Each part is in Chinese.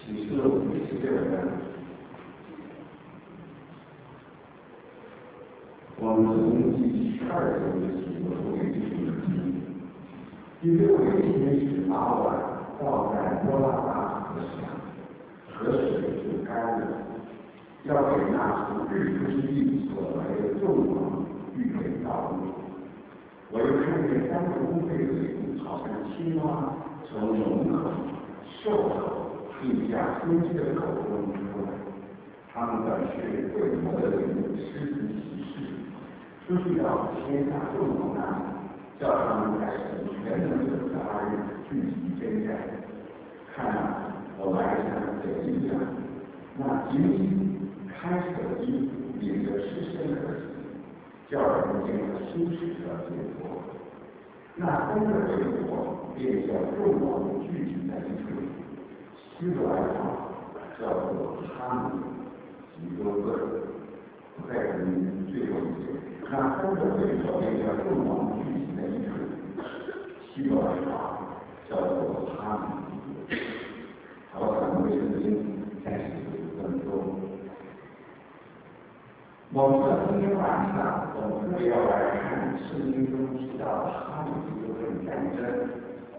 启示录第16章，我们从第12节起，我会继续听。第6节是把碗倒在波拉大河上，河水就干了，要给那从日出之地所来的众王预备道路。我又看见3个乌龟嘴，好像青蛙从龙口、兽口并下飞机的口中出来。他们本是会魔的人的狮子骑士，出去到天下众王那里，叫他们在神全能者的8日聚集征战。看啊，我来像贼一样，那荆棘开始的衣服领着赤身而行，叫人见了羞耻的结果。那3个结果便叫众王聚集在一处，希伯来话叫做他们及多个。我再给您最后一节，那3个结果便叫众王聚集在一处，希伯来话叫做他们。好，咱们圣经开始5分钟。我们的今天晚上，我们要来看圣经中提到哈米吉多顿战争。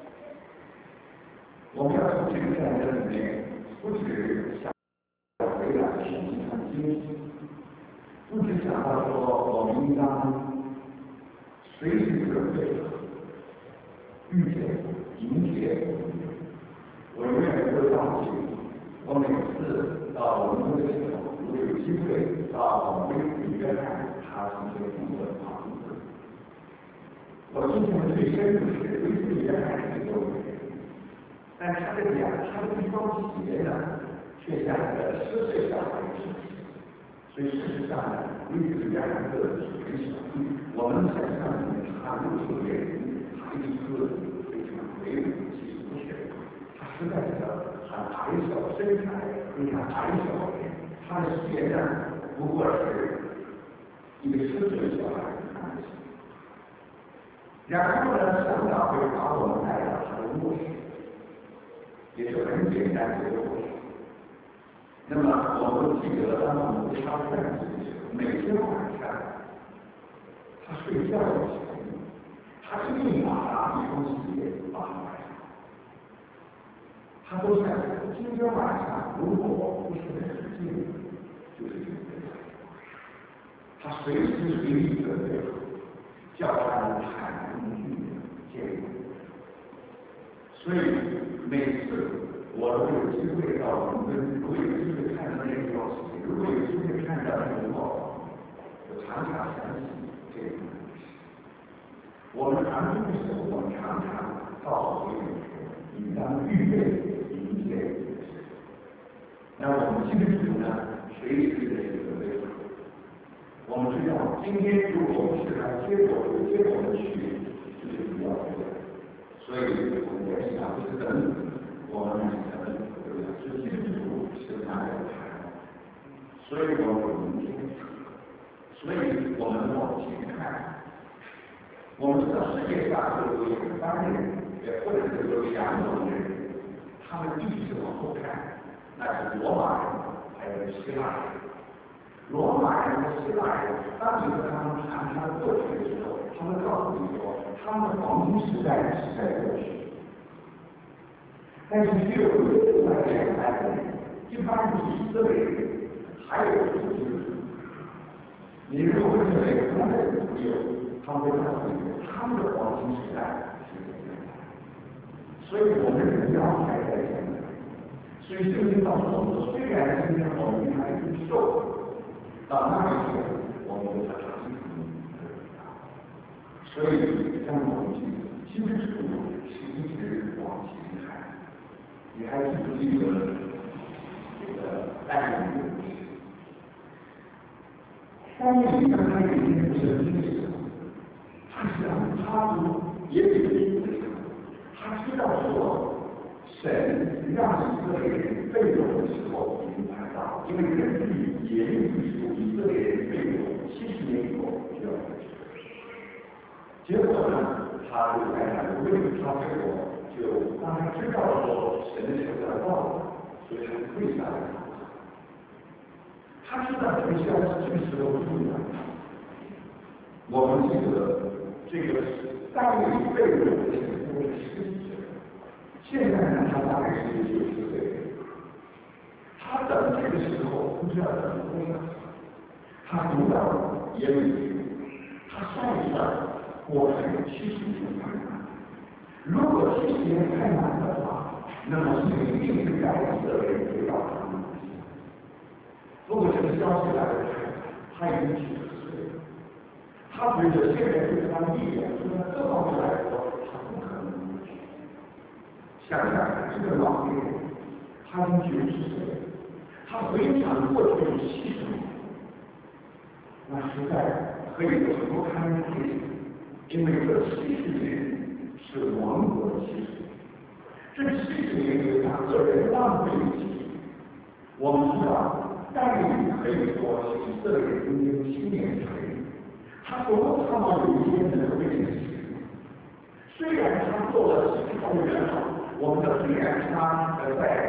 我们要从这个战争里面，不只想回来神上经济，不只想到说我们应当随时准备、预见、迎接。我永远不会放弃。我每次到我们的时候，如果有机会到我们约翰他是一个中国的房子，我印象最深的是威斯约翰是中国人，但他的地方鞋呢，却像个10岁小孩子。所以事实上呢，威斯约翰个子是很小，我们想象里面他60岁，他一个非常魁梧气不全，他实在是很矮小，身材非常矮小的人，他的鞋呢不过是一个10岁小孩子看得起。然后呢，向导会把我们带到他的卧室，也是很简单的一个卧室。那么我们记得当我们他战时的时候，每天晚上他睡觉的时候，他是立马拿一双鞋放在上，他都想今天晚上如果不是很近，就是这个。他随时随地准备好，叫他们坦然去见我。所以每次我都有机会到伦敦，如果有机会看到那个东西，如果有机会看到那个报道，我常常想起这个故事。我们传统的时候，我们常常告诉别人说，应当预备迎接这个事。那我们基督徒呢，随时的准备好。我们知道，今天如果不是来接我们去，就是不要这样。所以我们也想不是等我们来等，对不对？是基督徒是哪有谈？所以我们明天，所以我们往前看。我们知道世界上有2方人，或者是有2种人，他们一直往后看，那是罗马人，还有希腊人。罗马人和希腊人，当你和他们谈他的过去的时候，他们告诉你说，他们的黄金时代是在过去。但是只有另外2代人，一般是以色列人，还有就是基督徒。你如果认为他们的朋友，他们会告诉你，他们的黄金时代是怎样的。所以我们人要还在前面。所以圣经告诉我们说，虽然今天我们还是受。到那一天，我们的长处所以让我们基督徒是一直往前看。你还记不记得这个爱人的故事？当你刚开始听圣经的时候，他想他也有一个他知道说，神让以色列人被掳的时候已经快到，因为根据耶利米书，以色列人被掳70年以后就要回去。结果呢，他就来了，因为他结果就当他知道说神的手要到了， 所以他跪下来了。他知道这个消息这个时候重要。我们记得这个大卫被掳的时候是10岁，现在呢他大概是90岁。他等这个时候不知道等多少，他读到耶利米，他算一算，我还有70年太难。如果70年太难的话，那么是一定是该以色列人回到他们。如果这个消息来的时候，他已经90岁了，他觉得现在对他力量，从他这方面来说，他不可能过去。想想这个老年人，他已经90岁了，他回想过去的70年，那实在可以不堪入目，因为这70年是亡国的70年，这70年是他个人浪费的70年。我们知道。但你可以说是以色列中间青年才女，他所看到有一些人会认识。虽然他做了几条元老，我们的虽然他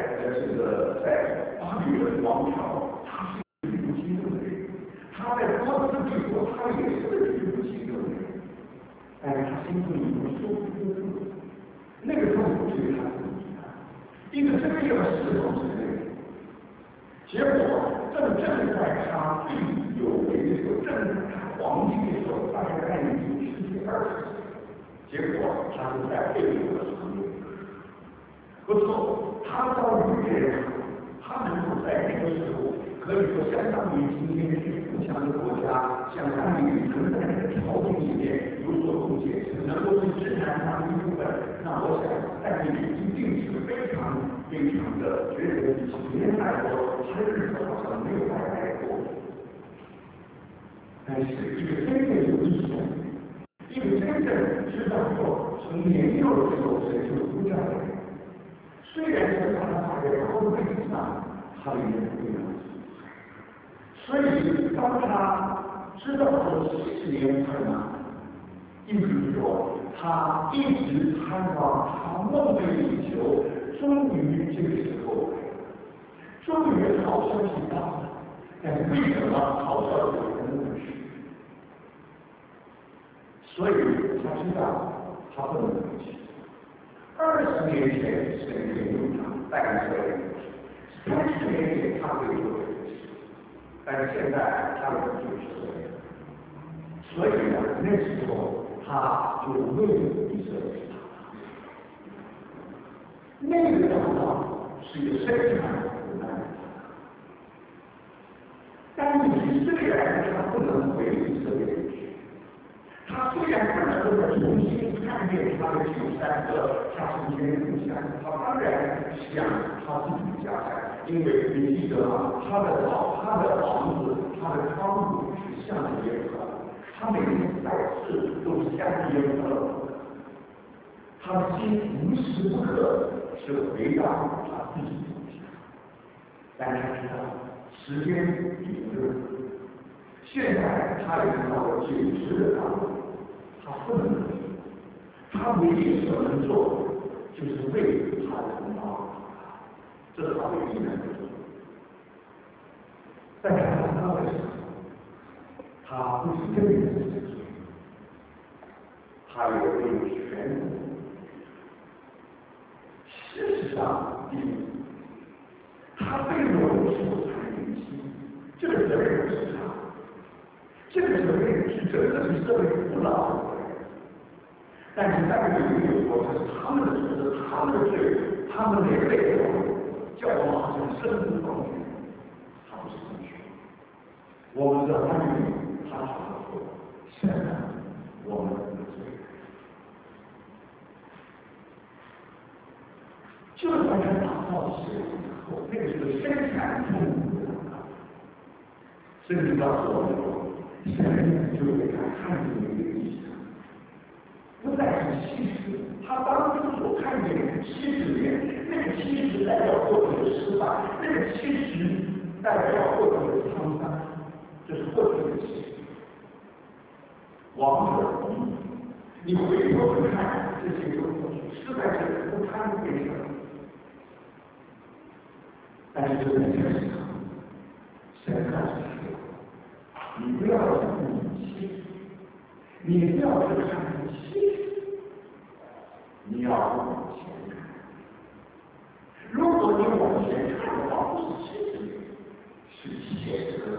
在巴比伦王朝，他是语不惊动的人，他在波斯帝国他也是语不惊动的人，但是他心中有说不出的痛苦，那个痛苦是他自己的，因为这个要侍奉神的人。结果正在他最有为的时候，正在他黄金的时候，大概在90岁、20岁，结果他是在被掳的行业。不错，他遭遇别人，他能够在那个时候，可以说相当于今天去富强的国家，像他们能在那个朝廷里面有所贡献，能够是支持他们一部分，那我想在那里一定是非常的觉得几年来说，他的日子好像没有白来过。但是一个真正有意识，一个真正知道说从年幼的时候神就呼召的人，虽然是把他摆在高位上，他也不一样。所以当他知道说70年太难，意思是说他一直盼望，他梦寐以求，终于这个时候，终于好消息到了。但是为什么好消息还没有去？所以他知道他不能回去。20年前神给用他带来所有的30年前他会做这个事，但是现在他有90岁了，所以呢，那时候他就为以色列祷告。那个祷告是一个深长的苦难的祷告。但你虽然他不能回以色列去，他虽然不能够重新看见他的93个他从前的故乡，他当然想他自己的家乡，因为你记得吗？他的房子，他的窗户是向着耶和华，他每天在世都是向着耶和华，他的心无时不刻是回到他自己的故乡，但是他知道时间已经热，现在他已经到了90的大路，他不能回去，他唯一所能做的就是为他的同胞，这是他唯一能做的。在他的时候，他不是真的是自己，他也没有权利。事实上，第一，他被掳的时候才年轻，这个责任不是他，这个责任是整个以色列不老的责任。但是在这里有说，这是他们的责任，他们的罪，他们连累的叫我们好像身不由己，他不是正确。我们的参与，他常常说，现在我们的罪。就在他祷告的时候，那个是个深感痛苦的祷告。甚至告诉我们说，神就给他看见一个意象，不再是70，他当初所看见的70年，那个70代表过去的失败，那个70代表过去的沧桑，这是过去的70。王者荣誉，你回头去看这些都过去，实在是不堪回首。 你不要去看现实，你要往前看。如果你往前看的话，不是现实，是现实。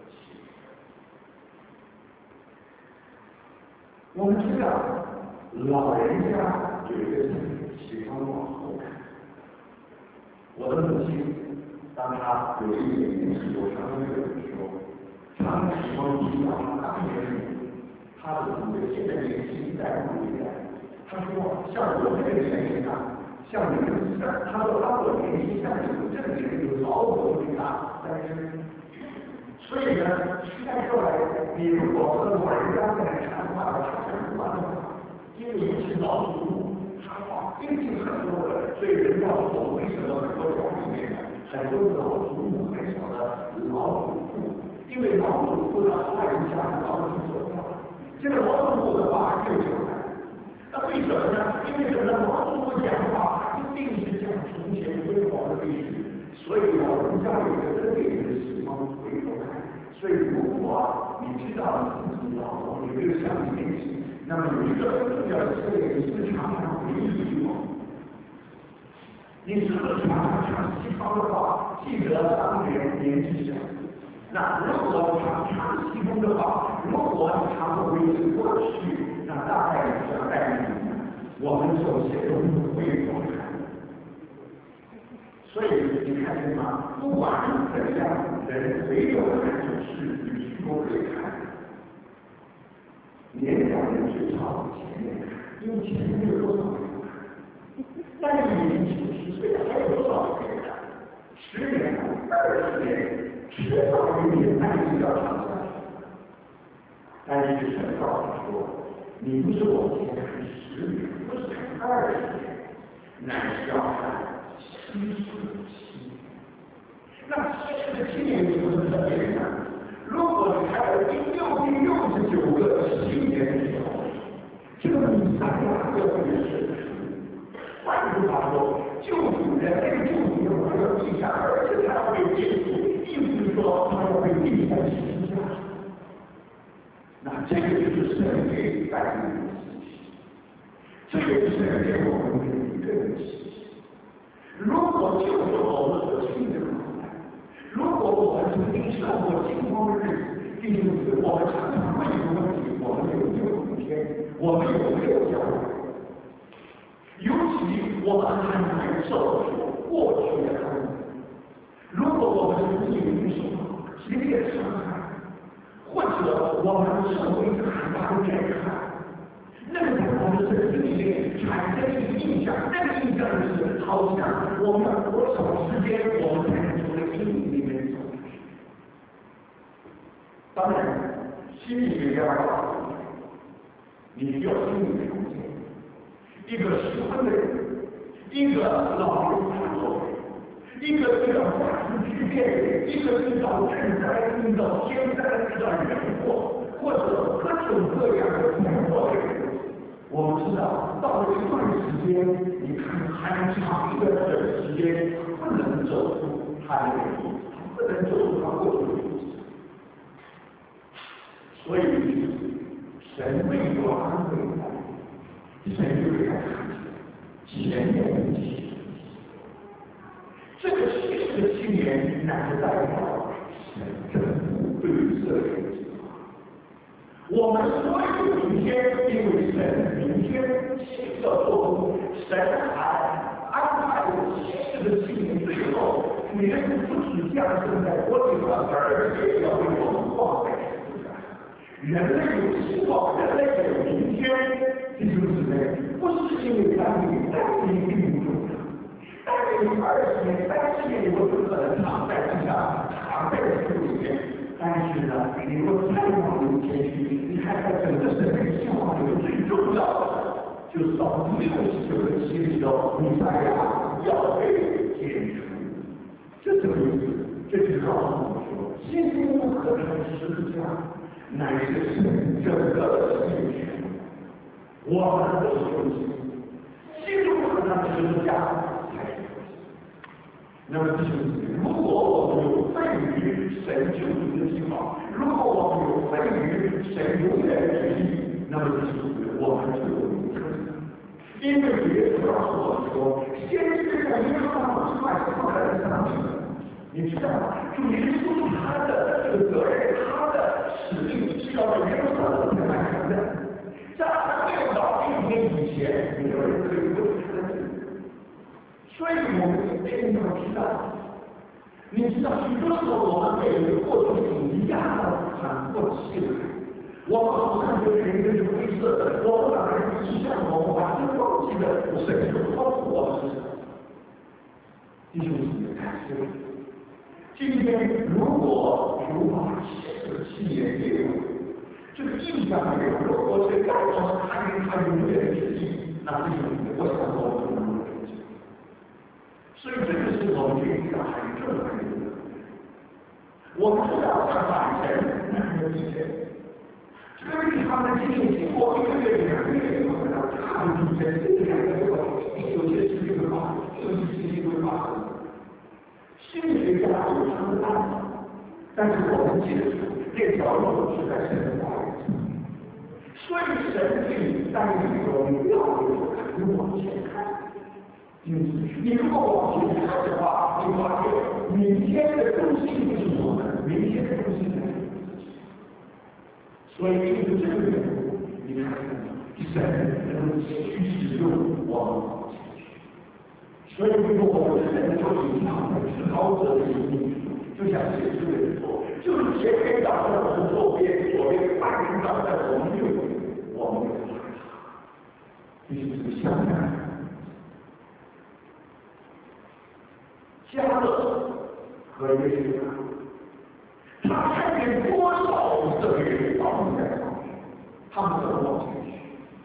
我们知道，老人家有一个特点，喜欢往后看。我的母亲，当她有一点年纪，我常常对我说，常常喜欢比较她当年她的这个现在年轻代不一样。她说，像我这个年龄啊，像你们她说当我年轻像你们这个年龄有老我最大，但是。所以呢，时代过来，你如果和老人家在谈话，他讲不完的话，因为尤其老祖母，他话毕竟很多的，所以人家说为什么很多家里面很多老祖母很少的老祖父，因为老祖父的话影响老祖母说话，这个老祖母的话就讲了。那为什么呢？因为什么？老祖母讲话，他一定是讲从前辉煌的历史，所以老人家有个特点是喜欢回头看。所以，如果你知道你自己老了，你没有想你年轻，那么有一个很重要的特点，你是常常回忆以往。你是不是常常看西方的话，记得当年年纪小？那如果常看西方的话，如果你常常回忆过去，那大概你想带领我们首先都是回头看。所以你看见吗？不管怎样，人唯有看就是与虚都可以看。年长人最少往前面看，因为前面有多少可以看。但是你90岁了，还有多少可以看？10年、20年，迟早有一天爱情要长下去。但是神告诉说，你不是往前看10年，不是看20年，乃是要看70期。那70年有什么特别呢？如果你看了第69个7年的时候，这个弥赛亚就会是。换句话说，救主人类救主要来到地上，而且他要被接触，意思是说他要被钉在十字架上。那这个就是神给带来的信息，这个是神给我们的一个信息。如果救主我们所信的苦难，如果我们曾经受过惊慌的日子，弟兄姊妹，我们常常问一个问题：我们有没有一天？我们有没有将来？尤其我们还难受过去的痛苦。如果我们曾经受到激烈的伤害，或者我们受过一个很大的震撼，那个在我们的心里面产生一个印象，那个印象是好像我们多少时间我们才能从这个阴影里面走出去。当然，心理学家告诉你，你需要心理条件。一个失婚的人，一个老人发作，一个遇到大型巨变，一个遇到震灾、遇到天灾、遇到人祸，或者各种各样的灾祸的人，我们知道，到了一段时间，你看很长一段时间不能走出他的路，不能走出他过去的路。所以，神为我安慰他。神就给他看前面的启示，这个启示的青年乃是代表神政府对于色列的计划。我们所有的明天，因为神明天启示的做工，神还安排我启示的青年最后，你的不只降生在国里上，而且要为我们放在十字架上。人类有希望，人类有明天。弟兄姊妹，不是因为单你单你并不重要，单你20年、30年，你都不可能躺在地上，躺在树里面。但是呢，你若再往前去，你看看整个人类计划里面最重要的，就是到69个期里头，弥赛亚要被剪除。这什么意思？这就是告诉我们说，基督和他的十字架乃是神整个的心权。我们都是救赎，基督和他的十字架才是救赎。那么，弟兄姊妹，如果我们有份于神救赎的计划，如果我们有份于神永远的旨意， 那么这是我们就有一个特征。因为耶稣告诉我们说，先知在耶稣上之外是不可能上去的。你知道吗？主耶稣他的这个责任，他的使命是要在耶路撒冷来完成的。在他没有到那天以前，没有人可以为他的罪。所以我们一定要知道，你知道许多时候我们被过去所压得喘不过气来。我们好像就人跟灰色的，我们把人指向我们，把这忘记了神就超乎我们之上。弟兄姊妹，感谢今天如果主把这个信念给我，这个印象给我，如果是告诉他永远的旨意，那弟兄姊妹，我想我们能够成就。所以这个是我们这一个很重要的一个。我们知道上半神那个地震。根据他们的经验，经过1个月、2个月以后，他们地震这2个月有些事情会发生，有些事情会发生。心理学家有他们的办法，但是我们记得这条路是在神的话语中。所以神给你带领说，你要有往前看。你如果往前看的话，你发现明天的中心不是我们，明天的中心是所以就是这个缘故，你看神能够继续使用我们往前去。所以如果我们神就是他们至高者的引领，就像写书的人说，就是前面长在我们左边，左边半边长在我们右边，我们有害怕。就是这个相反。加勒和耶稣，他看见多少以色列人倒在上面，他们都往前去。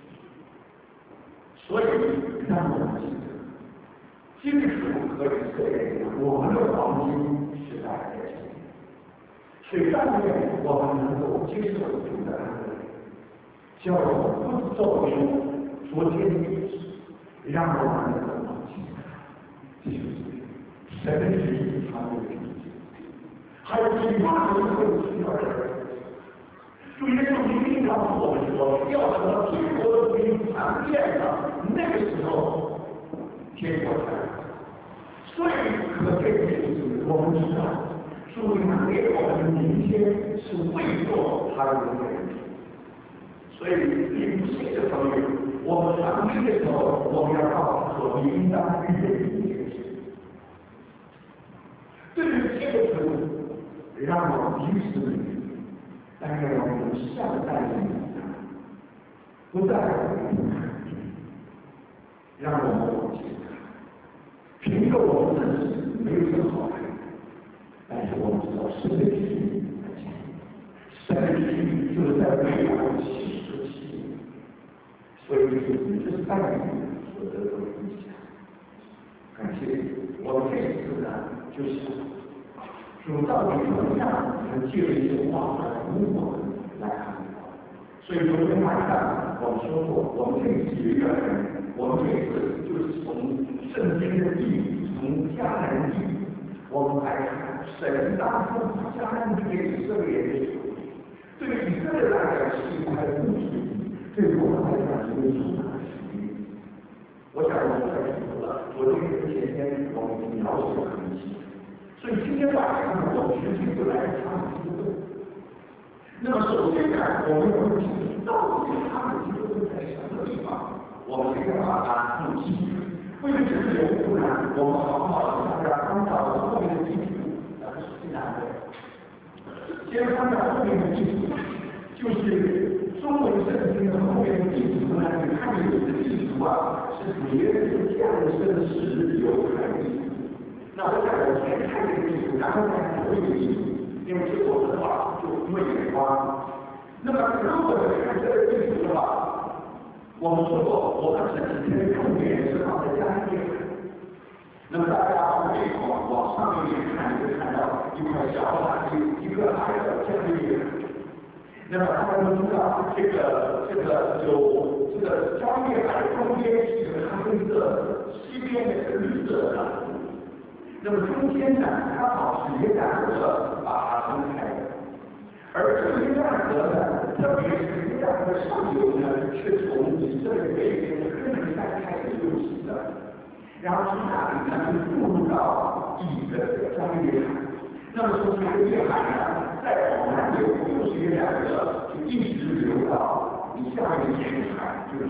所以让我们记得，金属和以色列人，我们的黄金时代在前面。水上面我们能够接受主的安慰，叫我们不走出昨天的历史，让我们能够往前看。神的旨意，他的旨意，还有其他人会需要的人。主耶稣一定告诉我们说，要等到天国的福音传遍了，那个时候天国才来。所以可见的就是，我们知道，主给我们的明天是为做他的人。所以灵性的朋友，我们传福音的时候，我们要告诉说，你应当预备一件事。对于这个时候，让我们彼此勉励，但愿我们善待人，不再让我们往前看。凭着我们自己没有什么好看，但是我们知道神的旨意在前面，神的旨意就是在未来的70个7年，所以这是带领所得到的影响。感谢我们这一次呢，就是主到底怎么样能借着一些话来鼓舞我们来看。所以昨天晚上我们说过，我们这一次的人，我们这一次就是从圣经的意义，从迦南地，我们来看神当初把迦南地给以色列人的时候，对以色列来讲是一块物质，对我们来讲是一个重大的使命。我想我们在说了，昨天和前天我们已经了解得很清楚。所以今天晚上我们直接就来看基督。那么首先看我们的问题，到底他们基督在什么地方？我们现在把它弄清楚。为了这个缘故呢，我们好好的大家看到后面的基础，是最难的。先看到后面的基础，就是中文圣经的后面的地图呢，你看有一个地图啊，是别人降生时有含义。那我想我先看这个地图，然后再看这个地图，因为是我的话就没眼光。那么如果是看这个地图的话，我们说过，我们这几天重点是放在家里面。那么大家往上面看，就看到一块小海，一个海的家里。那么大家都知道，这个交界海中间是个黑色，西边是绿色的。那么中间呢，刚好是约旦河把它分开的，而这个约旦河呢，它特别是这样的上游呢，是从以色列北边的哥伦山开始流行的，然后从那里呢就步入到加利利海。那么从加利利海呢，再往南流，又是一个两个，就一直流到你下面沿海，就是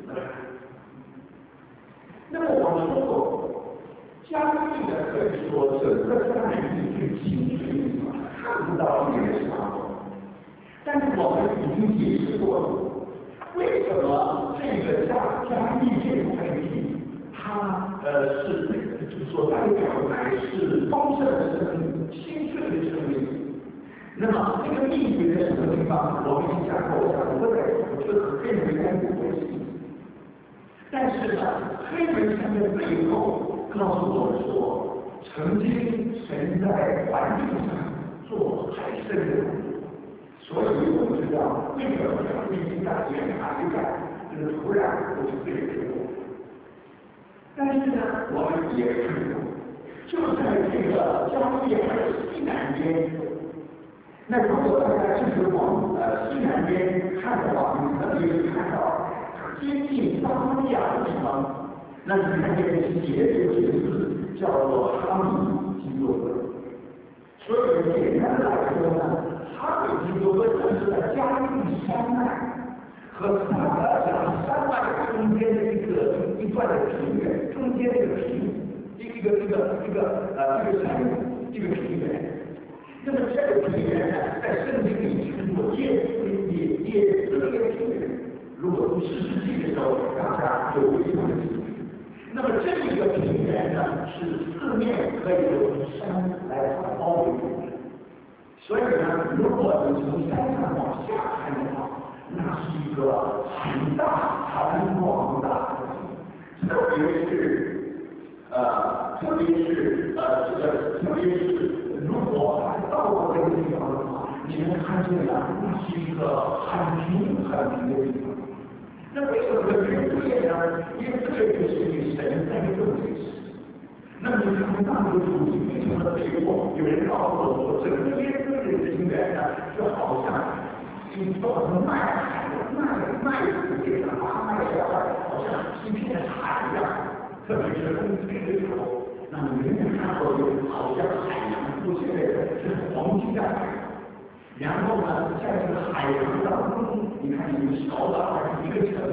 那么我们说过，加利利呢可以说整个加利利最清水的地方，看不到别的地方。但是我们已经解释过了，为什么这个加利利这块地，它就是说代表来是丰盛的生命、清澈的生命。那么这个秘诀在什么地方？我们已经讲过，我讲过在这和黑门山有关系。但是呢，黑门山的背后告诉我们说，曾经神在环境上做海参的工作。所以我们知道，为什么要进行大检查一下，这个土壤都是最多。但是呢，我们也看到，就在这个加利利海西南边，那如果大家一直往西南边看的话，你特别是看到接近巴亚的地方，那你看见这个字叫做哈米基多格。所以简单来说呢，哈米基多格就是在加利利山脉和山脉中间的一段的平原，中间这个平原。那么这个平原呢，在圣经里称作耶斯列平原。如果读士师记的时候，大家就会非常的清楚。那么这一个平原呢，是四面可以由山来包围住的。所以呢，如果你从山上往下看的话，那是一个很大很广大的地，特别是如果还到过这个地方的话，你能看见了，那是一个很平的地方。那为什么耶稣列呢？因为这就是与神在一个位置。那么你看大陆主义为什么结果？有人告诉我说，整个耶稣列的平原呢，就好像一座麦土地上麦小块，好像一片海一样。特别是冬天的时候，那么远远看过去，好像海洋出现的是黄金的海洋。然后呢，在这个海洋当中，你看有小岛，一个城。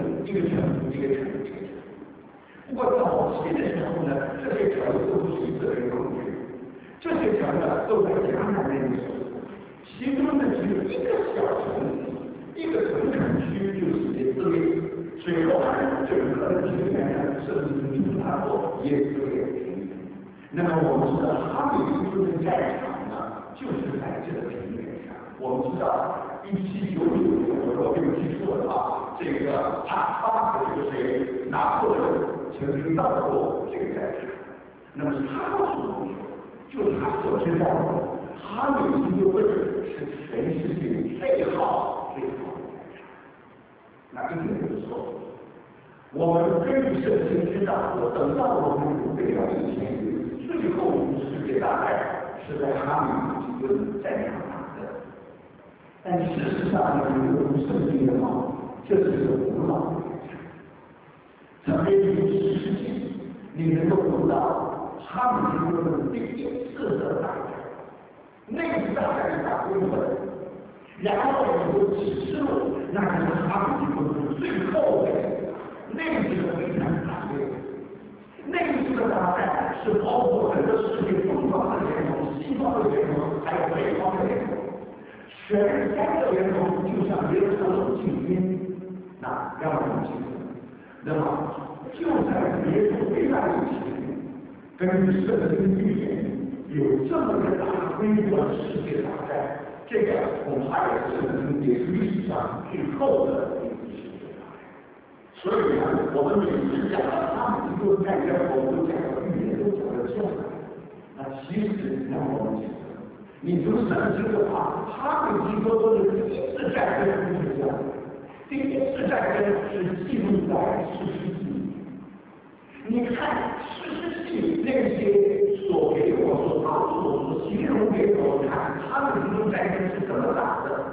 不过到后期的时候呢，这些城都是以色列控制，这些城呢都在迦南那里，其中呢只有一个小城，一个城区就是以色列，随后呢整个的平原呢，甚至名它做以色列平原。那么我们知道哈米基多的战场呢，就是在这个平原上。我们知道1799年，我如果没有记错的话，这个巴这个谁拿破仑曾经到过这个战场。那么他告诉我们说，就他所知道的，哈米基多是全世界最好的战场。那一点就是说，我们根据圣经知道，等到我们准备到1000年，最后一次世界大战是在哈米基多战场上。但事实上，你如果读圣经的话，这是一个古老的战场。特别是10世纪，你能够读到哈米基多的第一次的大战，那次大战打规模的，然后有启示录，那是哈米基多最后的那次的非常惨烈。那一次的大战是包括整个世界东方的联盟、西方的联盟，还有北方的联盟。全3个联盟就像耶稣所禁烟，那让我们记住。那么就在耶稣回来以前，根据圣经预言，有这么个大规模的世界大战，这个恐怕也是历史上最后的一次世界大战。所以呢，我们每次讲到哈米基多战争，我们都讲到预言，都讲到这样。那其实让我们记得。你读圣经的话，哈米基多的第一次战争不是这样的。第一次战争是记录在士师记里。你看士师记那些所给我所告诉我所形容给我看，哈米基多战争是怎么打的？哈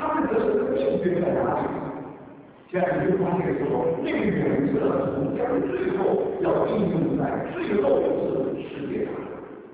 他们的命运在哪里？这样你就发现说，那个原则从将最后要应用在最后一次世界上。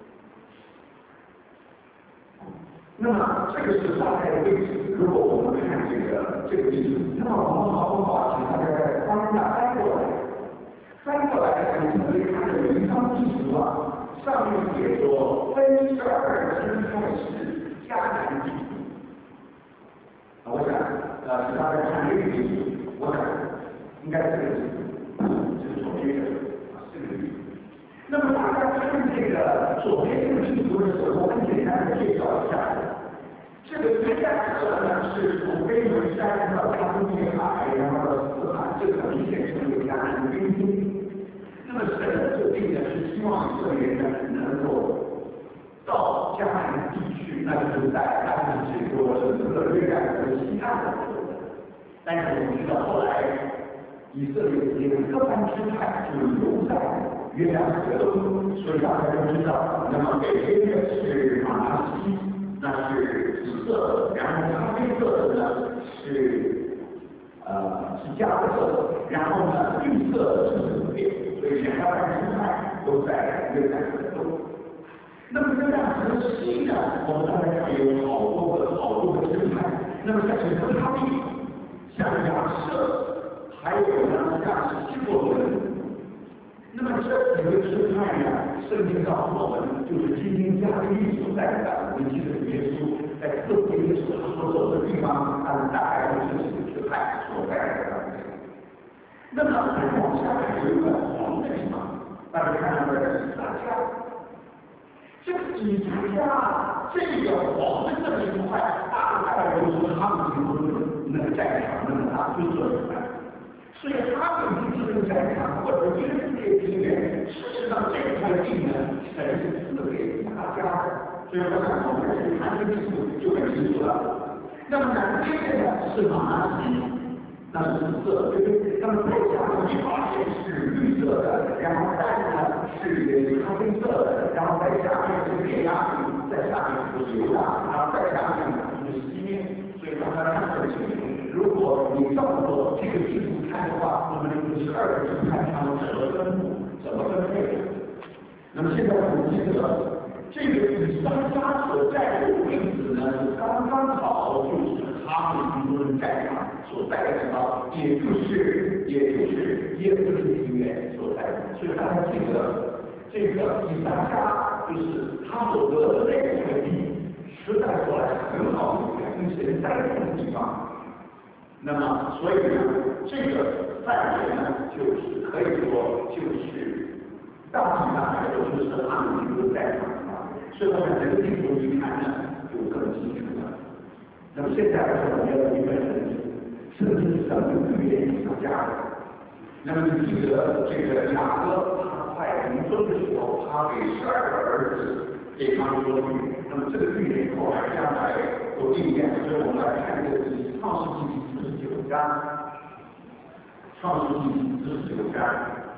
那么这个是大概的位置。如果我们看这个地图，那么我们好不好请大家再翻过来，翻过来，你可以看到有一张地图啊，上面写说分12支派是迦南地。我想请大家看这个地图，我想应该这个地图就是左边的这个地图。那么大家看这个左边这个地图的时候，很简单的介绍一下。这个约旦河呢是从碑文山到加利利海，然后到死海，这个明显成为迦南的边境。那么神所定的是希望以色列人能够到迦南地区，那就是在他们这个整个约旦河西岸的部分。但是我们知道后来以色列也各般支派就留在约旦河东，所以大家都知道，那么北边的是马拿西。那是紫色的，然后咖啡色的呢是加色，然后呢绿色的是紫边，所以两大半支派都在约旦河东。那么约旦河西呢，我们大家看有好多个支派。那么像是哥哈利、像亚瑟，还有呢像是希伯伦。那么这几个支派呢，圣经告诉我们，就是今天加利利所在的，我们记得耶稣在特别耶稣所走的地方，他们大概都是这几个支派所在的。那么往下有一个黄的地方，大家看到的是撒迦。这个以撒迦这个黄的这一块，大概都是他们那个战场，那么他推测出来。所以他们这个战场或者以色列平原，事实上这块地呢，神是赐给大家的。所以我想我们去看这个地图就很清楚了。那么南边的呢是马拿西，那是紫色，对不对？那么再下去你发现是绿色的，然后再呢是咖啡色的，然后再下面是列亚平，再下面是犹大，然后再下面就是西面。所以大家看得很清楚。如果你照着这个地图看的话，那么就是12个支派他们怎么分布、怎么分配的。那么现在我们记得，这个以撒迦所在的位置呢，是刚刚好就是他们一顿战场所在的地方，也就是耶路撒冷平原所在的。所以大家记得，这个以撒迦就是他所得的那块地，实在说来很好的跟神在的地方。那么，所以呢，这个范围呢，就是可以说就是大体上来说就是他们一个战场啊。所以我想这个地图一看呢，就更清楚了。那么现在我们要一个圣经上的预言以撒迦的。那么你记得这个雅各他快临终的时候，他给12个儿子给他们说预，那么这个预言后来将来都应验。所以我们来看这个创世纪49章，创世纪49章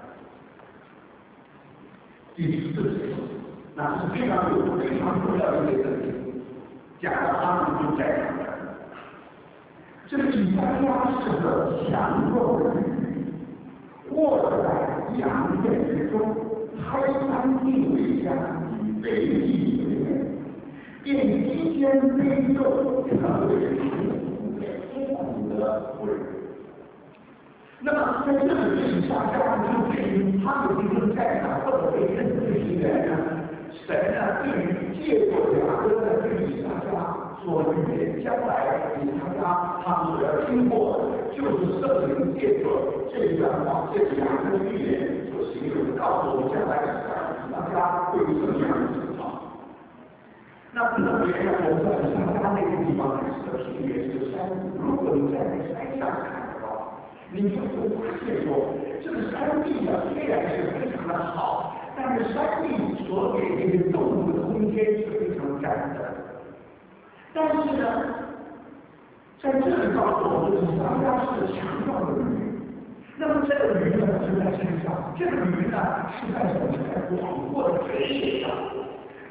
第14节，那是非常重要的一个圣经，讲到他们就在场的。这个以撒迦是个强壮的女，卧在羊圈之中，开山地为家，以为地为业，便披肩背重，成为艰苦的妇人。那么在这里以撒迦就对于他们这个战场或者为人的平原呢，神呢对于借过雅各的对以撒迦所预言将来以撒迦他们所要经过的，就是圣灵借着这个雅各的预言所形容的，告诉我们将来以撒迦会有什么样的情况。那特别呢，我们在以撒迦那个地方是个平原，是个山，如果你站在山上看的话，你就会发现说，这个山地啊虽然是非常的好，但是山地所给这个动物的空间是非常窄的。但是呢，在这里告诉我们，以撒迦是强壮的鱼。那么这个鱼呢是在山上，这个鱼呢是在什么？在广阔的田野上。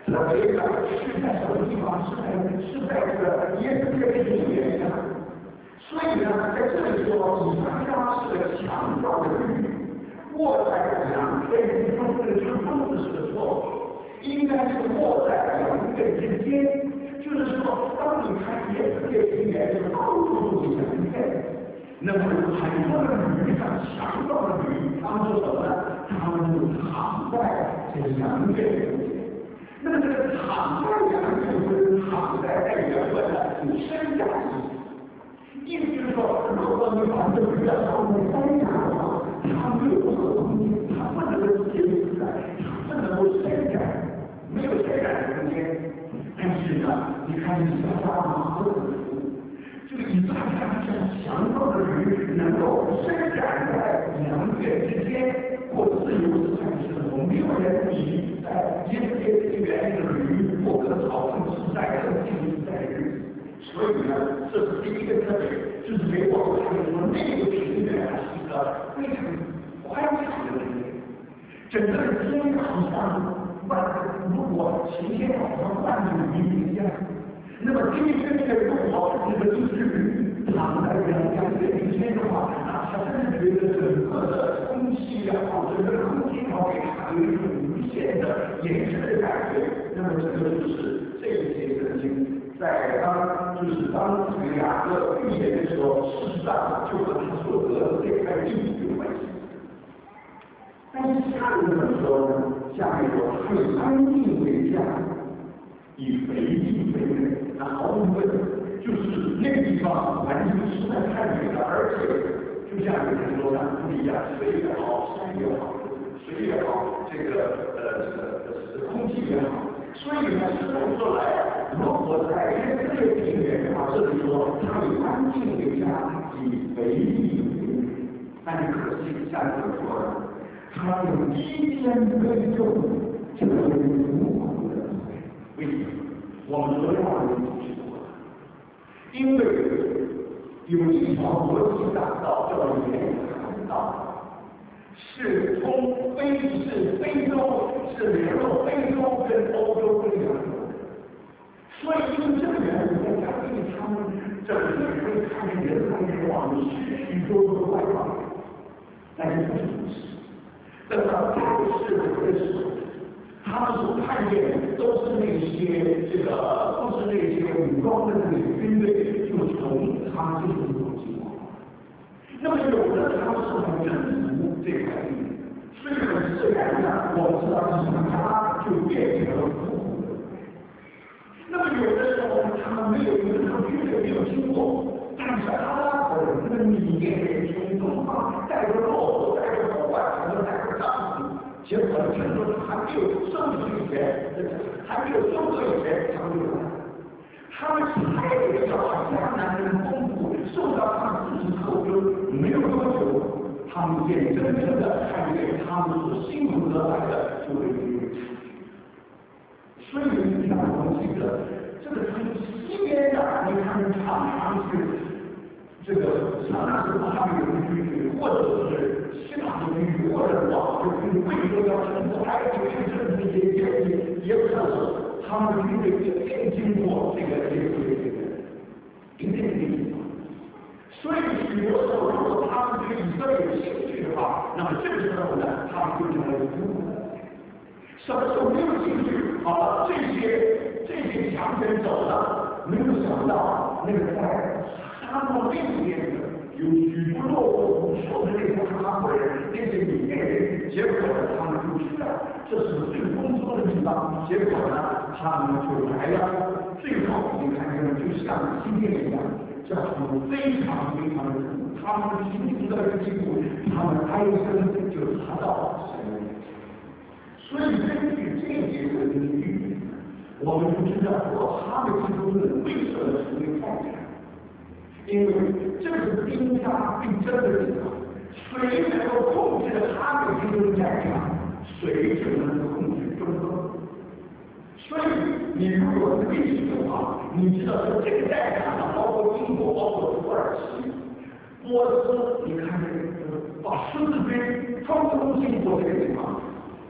特别的是在什么地方？是在这个耶稣的平原上。所以呢，在这里说，以撒家是个强壮的驴，卧在两腿中的这不是错，应该是卧在两腿之间。就是说，当你看耶稣的平原是高度的两腿，那么很多的驴上强壮的驴，他们说什么呢？他们就躺在这两腿中间。那么这个躺在两腿中，躺在原本的你身价意思就是说，如果你把这个驴放在山下的话，它没有任何空间，它不能够自由自在，它不能够伸展，没有伸展的空间。但是呢，你看以撒家马的这个以撒家像强壮的驴，能够伸展在两腿之间，过自由自在的生活，没有人比在耶稣平原的驴过更好、更自在、更自由自在的日子。所以呢，这是第一个特点，就是给我们看说那个平原是一个非常宽敞的平原，整个天好像如果晴天好像万里云一样，那么第一个这个如果这个就是驴躺在两腿之间的话，他真是觉得整个的空气也好，整个空气也好，给他有一种无限的延伸的感觉。那么这个就是这一节圣经。在当这个雅各预言的时候，事实上就和他所得的这块地有关系。但是下面怎么说呢？下面说他以安静为家，以肥地为人。那毫无疑问，就是那个地方环境实在太美了，而且就像有人说的不一样，水也好，山也好，水也好，这个空气也好。所以呢，实在说来，如果在这个平原的话，这里说他以安静为家，以肥地为人。但是可惜，像我说的，他有低肩背重，这个是无苦的。为什么？我们昨天晚上就提过了，因为有一条国际大道叫沿海道。是从非洲，是联络非洲跟欧洲这两种，所以因这个原因，在当地他们整个可以看见人来人往的许多的外邦，但是不是如此。等到大事的时候，他们所看见都是那些都是那些武装的那个军队，就从他就是这种情况。那么有的他们是很征服这块地，所以很自然的，我们知道他就变成了富户的。那么有的时候他们没有一个军队没有经过，但是阿拉伯人那个米甸人从东方带着骆驼，带着后半程，带着帐篷，结果听说还没有收拾以前，还没有收割以前，他们就来。他们太要把迦南人丰富受到他们自己口中，没有多久，他们眼睁睁的看见他们所辛苦得来的就被掠夺。所以你看，我们记得这个西边的，你看常常是常常是巴比伦军队，或者是希腊的军队，或者王的军队，为什么要征服埃及这些也不算是。他们的军队也经过这个一定的地方，所以许多时候，如果他们对以色列有兴趣的话，那么这个时候呢，他们就成为俘虏。什么时候没有兴趣？好了，这些强权走了，没有想到那个在沙漠另一边的有许多落后无数的那些阿拉伯人，那些缅甸人，结果呢，他们就去了。这是最丰收的地方，结果呢，他们就来了。最后你看看，就像今天一样，这他们非常的苦，他们贫穷的地步，他们哀声就查到神面前。所以根据这节的预言，我们就知道说他们其中人为什么成为太监，因为这是兵家必争的地方，谁能够控制他们其中战场？谁就能控制中国。所以你如果是历史的话，你知道说这个战场上，包括英国，包括土耳其、波斯，你看把孙子兵通通经过这个地方，而且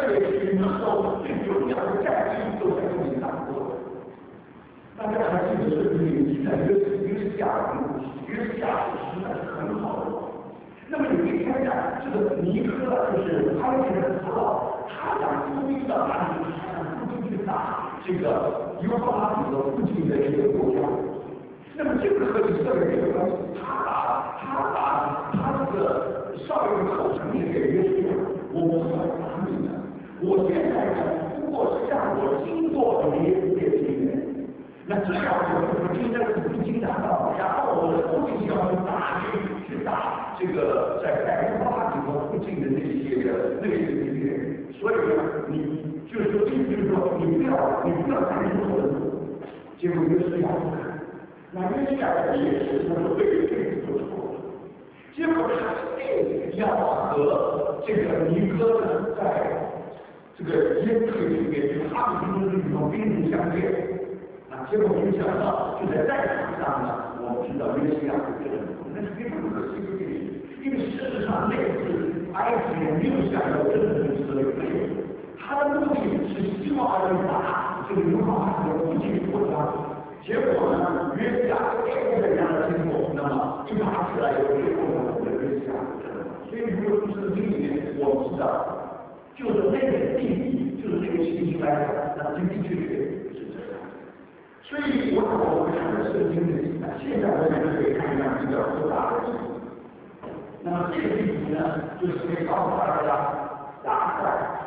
这也是那时候最重要的战役都在这里打过的。大家还记得这里记载约西亚的故事，约西亚实在是很好的。那么有一天呢，这个尼哥就是埃及的法老，他想出兵到哪里？他想出兵去打这个幼发拉底河附近的这个国家。那么这个和以色列有关系，他把他这个少有的口承也给约西亚，我不是来打你的，我现在呢不过是让我经过你这些人。那这样我就应该是不经达到，然后我的目的要去打这个在幼发拉底河附近的那些敌人。所以呢，你就是说，意思就是说，你不要干任何的。结果约西亚不干，那约西亚也是他说对这做错了。结果他要和这个尼哥呢，在这个烟退里面，就他们就是这种兵戎相见。结果没想到，就在战场上呢，我们知道约西亚是这个，那是非常可惜的事情，因为事实上那次埃及人没有想要真正的以色列，没有，他的目的是希望来打这个幼发拉底河附近的国家，结果呢，约西亚这个样的经过，那么一打起来有最后的约西亚，所以如果从圣经里面我们知道，就是那个定义，就是那个情形来讲，那的的确确。所以我看的圣经里，现在我们可以看一下比较复杂的地图。那么这个地图呢，就是可以告诉大家，大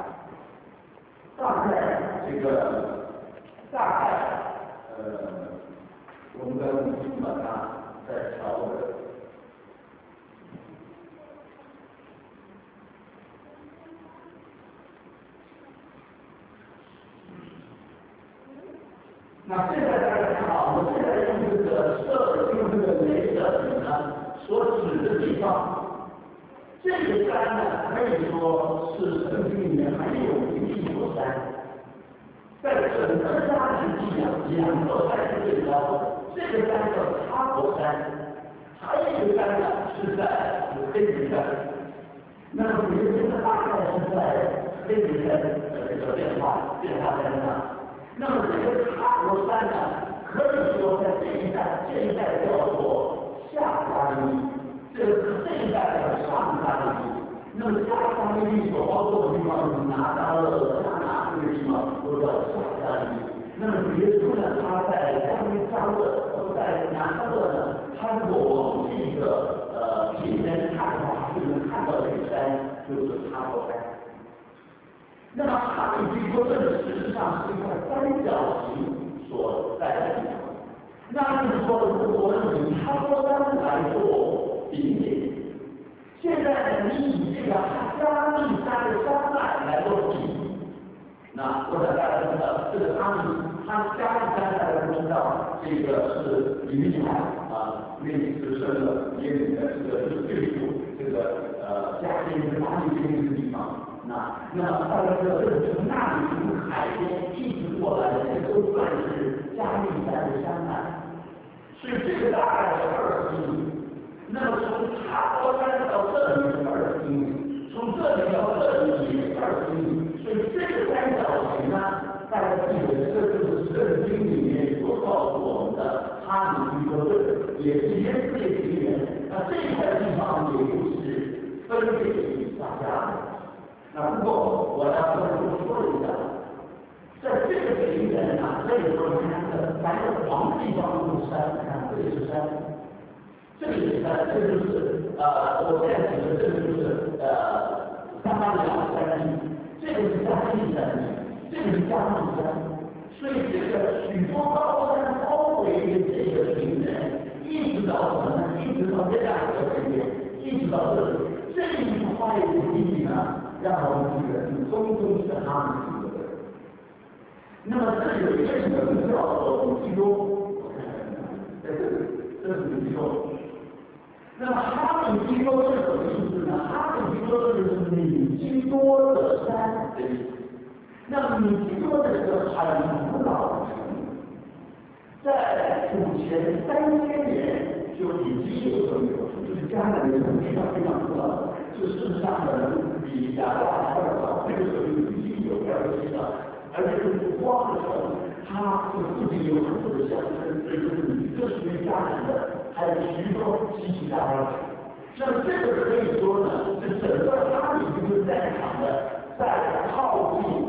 概我们的基本上在调整。那现在大家看啊，我现在用这个用这个镭射笔呢所指的地方，这个山呢可以说是圣经里面很有名的一座山，在整个加利地两座山是最高的，这个山叫哈伯山，还有一个山呢是在黑云山。那么你们现在大概是在黑云山的这个变化山上。那么这个哈伯山呢，可以说在这一带叫做下加利地，这一带叫上加利地。那么下加利地所包括的地方，拿撒勒、加纳这个地方都叫下加利地。那么耶稣呢，他在加勒和在拿撒勒呢，他如果往这个平原看的话，就能看到这个山，就是哈伯山。那么哈利地说这里事实上是一块三角形所在的地方。那就是说，如果以哈伯山来做顶点，现在呢，你以这个加利山的山脉来做顶，那我想大家知道，这个加利山大家都知道，这个是云彩啊，面积是深的，也这个是最初这个加利这个地方。那么大家知道，从那里从海边一直过来的，这都算是加利山的山脉，所以这个大概是20英里。那么从哈伯山到这里是20英里，从这里到这里也是20英里，所以这个三角形呢，大家记得这就是圣经里面所告诉我们的哈里地说也是耶稣的平原。那这块地方也就是分给大家的。那不过我要跟诸位说一下，在这个平原啊，这里头看的咱们黄地方是山，看这里是山，这里是山，这就是我现在指的这个就是三八两山地，这个是加利山地，这个是加利山，所以这个许多高山包围着这个平原，一直到什么呢？一直到这样一个平原，一直到这里，这一块地呢。让我们记得是中是他们记得的。那么这里有一个人叫做基多，这是基多。那么哈米基多是什么意思呢？哈米基多就是米基多的山的意思。那米基多这个很古老的城，在古前3000年就已经有这么一个城，就是迦南的城，非常非常古老。是世上的人比亚当还要早，那个时候就已经而且是光的时候，它不仅有很多的象征，而且是一个属于家人的，还有许多稀奇大大的。那么这个可以说呢，是整个哈里军的战场的，在靠近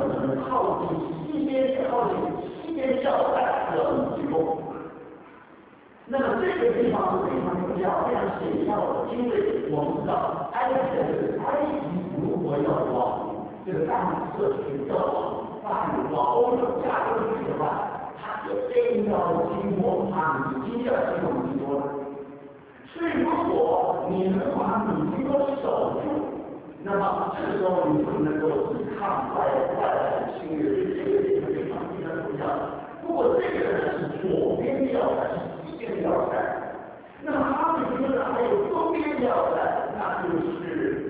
西边要塞的武器攻。那么这个地方是非常重要、非常显要的，因为我们知道埃及如果要往这个大马色区要往欧洲、亚洲去的话，它一定要经过米基的这种地多。所以，如果你能把米基多守住，那么这个时候你就能够抵抗外来的侵略，这个也是非常重要的。如果这个呢是左边的要塞，是西边的要塞，那么哈里军呢还有东边的要塞，那就是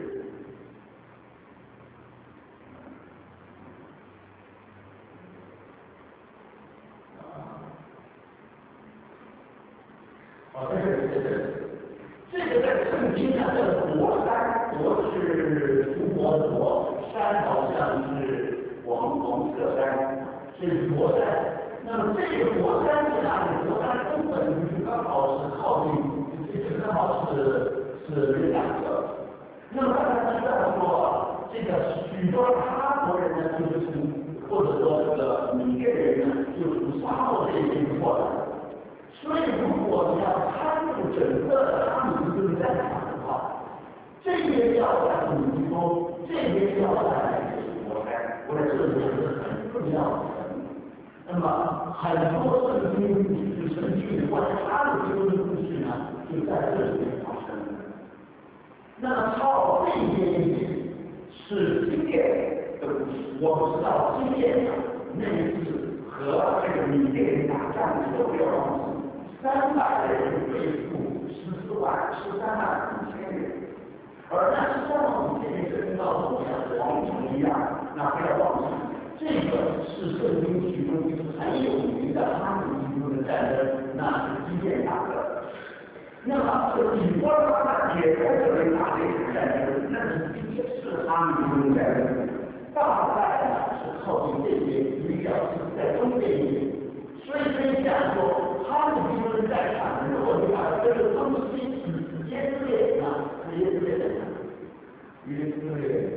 这个在圣经上叫国山，国是中国的国，山好像是黄色山，是国山。那么这个国山是哪里？国山根本就刚好是靠近，刚好是两个。那么大家知道说，这个许多哈国人呢，就是从或者说这个缅甸人呢，就从沙漠这一边过来。所以，如果你要参与整个的哈里军战场的话，这边要塞是米基多，这边要塞就是国山，我在这里是很重要的。那么，很多圣经关于哈里军的故事呢，就在这里面发生的。那么，靠这边一点是经验的故事，我们知道经验那一次和这个缅甸人打仗的时候，不要忘记。300人对付13万5千人，而那13万5千人就跟到我们的王城一样，那不要忘记，这个是圣经其中很有名的哈里军的战争，那是基甸打的。那么这以波拉也在这里打这场战争，那是哈里军的战争。大概呢是靠近这边，比较是在东边一点。所以可以这样说，哈里军战场，如果你把这个东西直接撕裂啊，直接撕裂的，直接撕裂。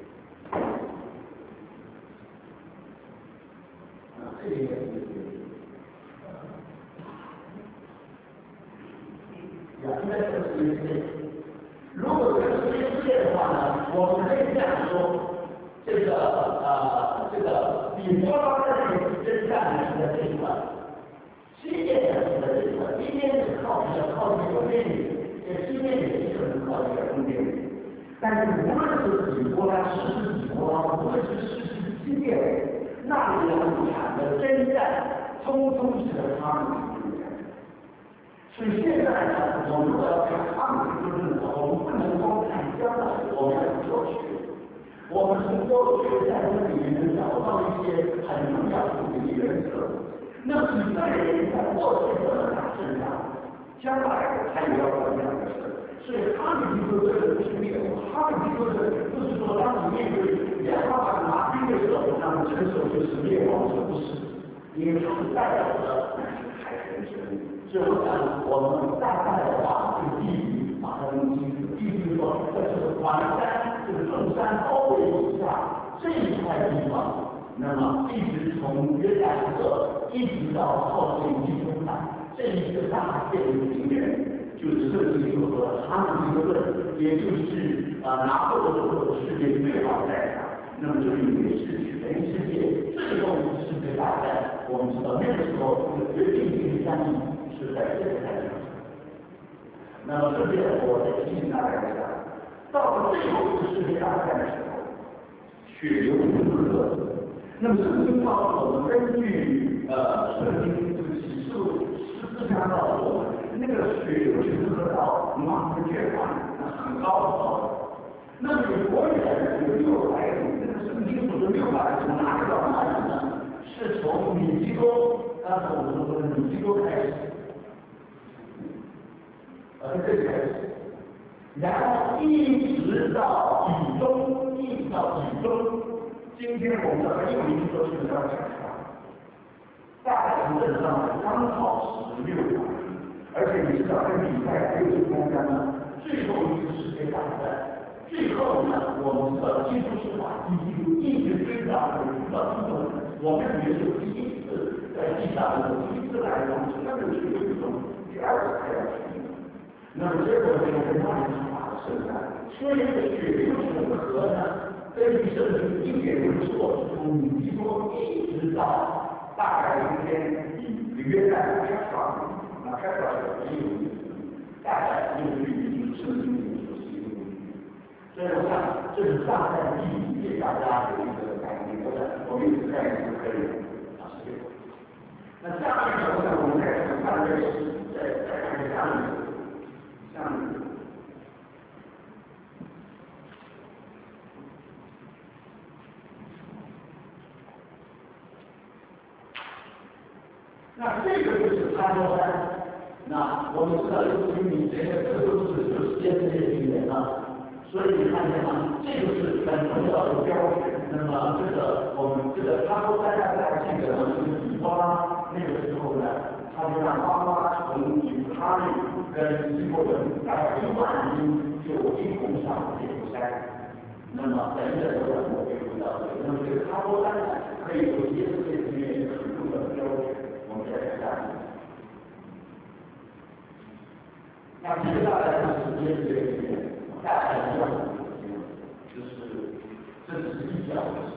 这个也是。应该是直接撕裂。如果是直接撕裂的话呢，我们可以这样说，这个比摩拉的这个征战呢是在这一块。西边呢是在这一块，西边是靠近东边一点，这西边也是很靠近东边。但是无论是底波拉、底波拉，无论是西边，那两场的征战，通通是在哈里军战。所以现在呢，我们如果要看哈里军的话，我们不能光看将来，我们要过去。我们从过去战争里面能找到一些很重要的原则。那么以色列人在过去怎么打胜仗，将来还有要怎么样的事？所以哈里军这个经历，哈里军就是说，当你面对200万马兵的时候，那么这个时候就是灭亡者不是，因为他们代表的海神神。所以我想，我们大概的话，就地理把它弄清楚。意思是说，在这个环山、这个众山包围以下这一块地方。那么一直从约旦河一直到靠近地中海这一个大片的平原，就是圣经所说的哈里军论，也就是拿破仑所说的世界最好战场。那么这里也是全世界最后一次世界大战。我们知道那个时候这个决定性的战役是在这个战场上。那么顺便我再提醒大家一下，到了最后一次世界大战的时候，血流成河。那么圣经告诉我们，根据圣经这个启示14章告诉我们，那个水流成河到马可卷上，那很高很高的。那么有多远？有600里，那个圣经所说600里从哪里到哪里呢？是从米基多，刚才我们说的米基多开始，这里开始，然后一直到以东，一直到以东。 今天我们很有名说是要讲大城镇上刚好16场，而且你知道这比赛还有参加呢，最后一次世界大赛，最后呢，我们的技术是法一直追到中国，我们也是第一次在地上第一次来完成，那个是有一种第二次才要去。那么结果就是跟他们法的生产，所以这个血流成河呢，根据圣经一点没错，从尼泊一直到大概今天以约旦开创，那开创是很有意思，大概用于就是圣经里所写的。所以我想这是大概地理给大家的一个概念，我们一直在可以啊，是这个。那下面呢，我想我们再看这个，再看这下面。那这个就是潘多山。那我们知道就是你这都是有时间这些语言啊，所以你看见吗？这个是很重要的标志。那么我们潘多山大家记得就是以巴那个时候呢，他就让巴巴从犹他利跟尼泊人大概1万人就一同上这座山。那么等等的我会回到这个，那么这个潘多山呢，可以说也是这里面一个很重要的标志。我们再看下面。那接下来就是接这里面大概一样的就是这只是一角的事。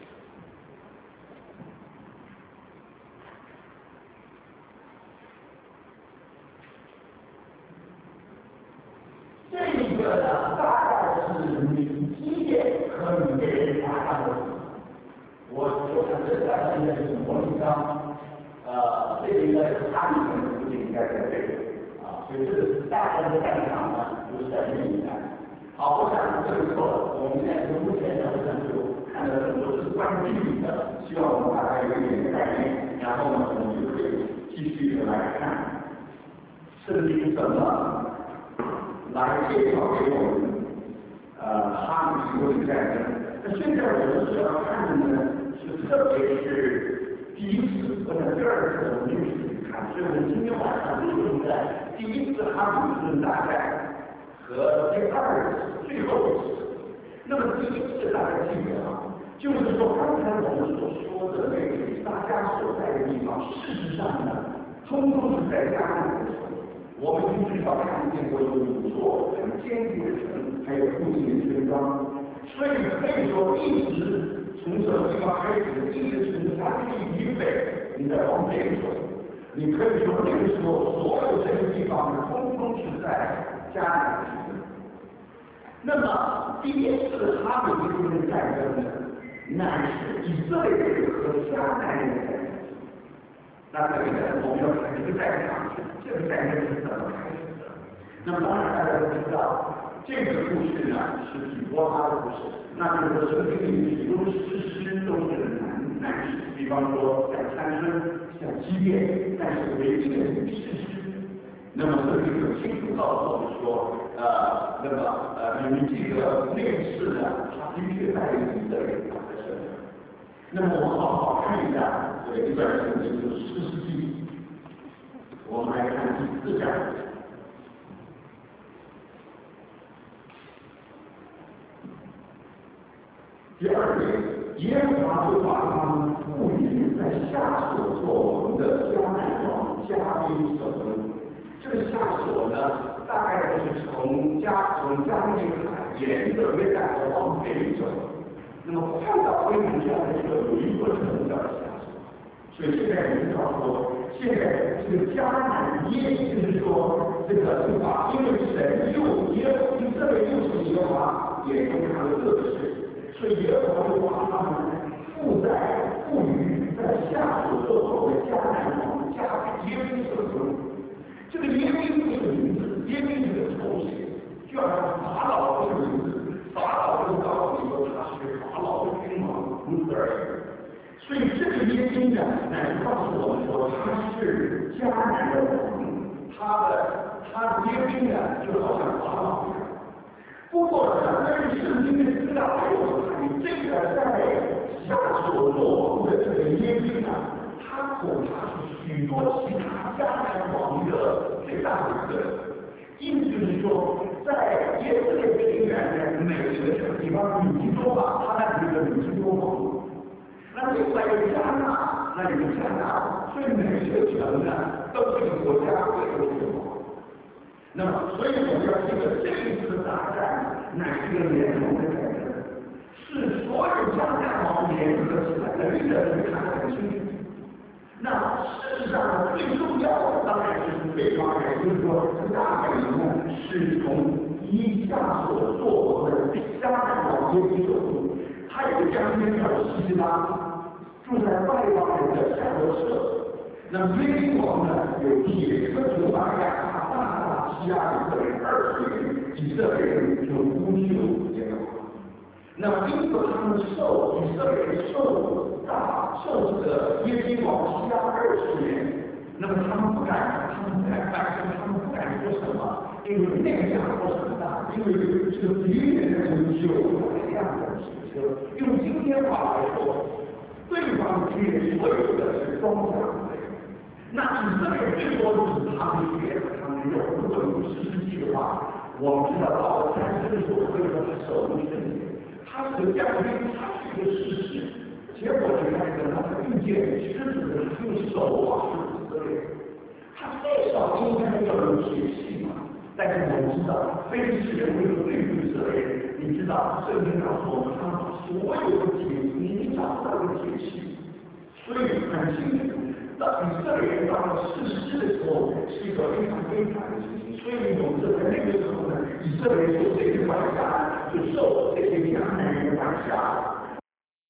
这一个呢，大概是你基业和你被人拿上的。我想这大概应该是模拟章，这个应该是他们估计应该在这个啊，所以这个大概的战场呢，就是在这一带。好，我想这个时候我们现在目前呢，我想就看到很多是关于地理的，希望我们大家有一点概念，然后呢，我们就可以继续的来看圣经怎么来介绍给我们哈米国的战争。那现在我们所要看的呢，是特别是第一次和第二次我们一起看，所以我们今天晚上就是在第一次哈米斯大战和第二次最后一次。那么第一次大家记得啊，就是说刚才我们所说的那个大家所在的地方，事实上呢，通通是在迦南的城。我们至少看见过有5座很坚固的城，还有附近的村庄，所以可以说一直从这个地方开始，一直从山地以北，你再往北走，你可以说那个时候所有这些地方呢，通通是在迦南地。那么第一次哈米斯的战争呢，乃是以色列人和迦南人的战争。那这个呢，我们要看这个战场，这个战争是怎么开始的？那么当然大家都知道，这个故事呢是比波哈的故事。那就是说，圣经里许多事实都是男士，比方说像参孙、像基甸，但是唯一的女事实。那么圣经就清楚告诉我们说，你们记得那次呢，他的确带领以色列人打的胜利。那么我们好好看一下这一段圣经，就是士师记。我们来看第4章。第2节，耶和华就把他们赋予在下所做王的迦南王加宾手中。这个下所呢，大概就是从加利利海沿着约旦河往北走。那么看到非常像的这个有一个城叫下所，所以现在我们知道说，现在这个迦南耶，就是说这个因为神以色列又是耶和华，也有他的特质，所以耶和华就把他们赋予在下所做后的迦南王加耶宾手中。这个耶宾这个名字，耶宾这个头衔，就好像法老这个名字，法老就告诉你说他是法老的君王，如此而已。所以这个耶宾呢，乃是告诉我们说他是迦南的王，他的耶宾呢，就好像法老一样。不过呢，根据圣经的资料还有看，这个在下所做的这个耶律啊，他恐怕是许多其他迦南王的最大的一个。意思就是说，在耶色列平原的每一个城，比方说米基多吧，他那里有米基多王。那另外一个加纳，那有个加纳王，所以每一个城呢，都是国家各有各的王。那么，所以我们要记得，这一次大战乃是一个联盟的战争，是所有迦南王联合起来，人人看得很清楚。那事实上，最重要的当然是北方人，就是说，这大本营呢是从以下所做的迦南王耶利所住，他有个将军叫希拉，住在外邦人的夏洛舍。那耶利王呢，有铁车900辆，他大欺压以色列20年，以色列人就孤立了耶和华。那么因此他们受以色列受这个耶利王欺压20年，那么他们不敢发声，他们不敢说什么，因为那个家伙很大，因为这个敌人的900辆的铁车，用今天话来说，对方敌人所有的是装甲的。那以色列最多就是他们血和他们肉。如果有10世纪的话，我们知道到了30岁可以说他手无寸铁。他是个将军，他是一个士士，结果就开始他遇见狮子的用手啊是以色列，他最少应该要有铁器嘛。但是我们知道，非利士人为了对付以色列，你知道圣经告诉我们，他们所有的铁器你找不到个铁器，所以很清楚。以色列人到了世世的时候，是一个非常悲惨的事情。所以我们在那个时候呢，以色列人受这些管辖，就受这些迦南人的管辖。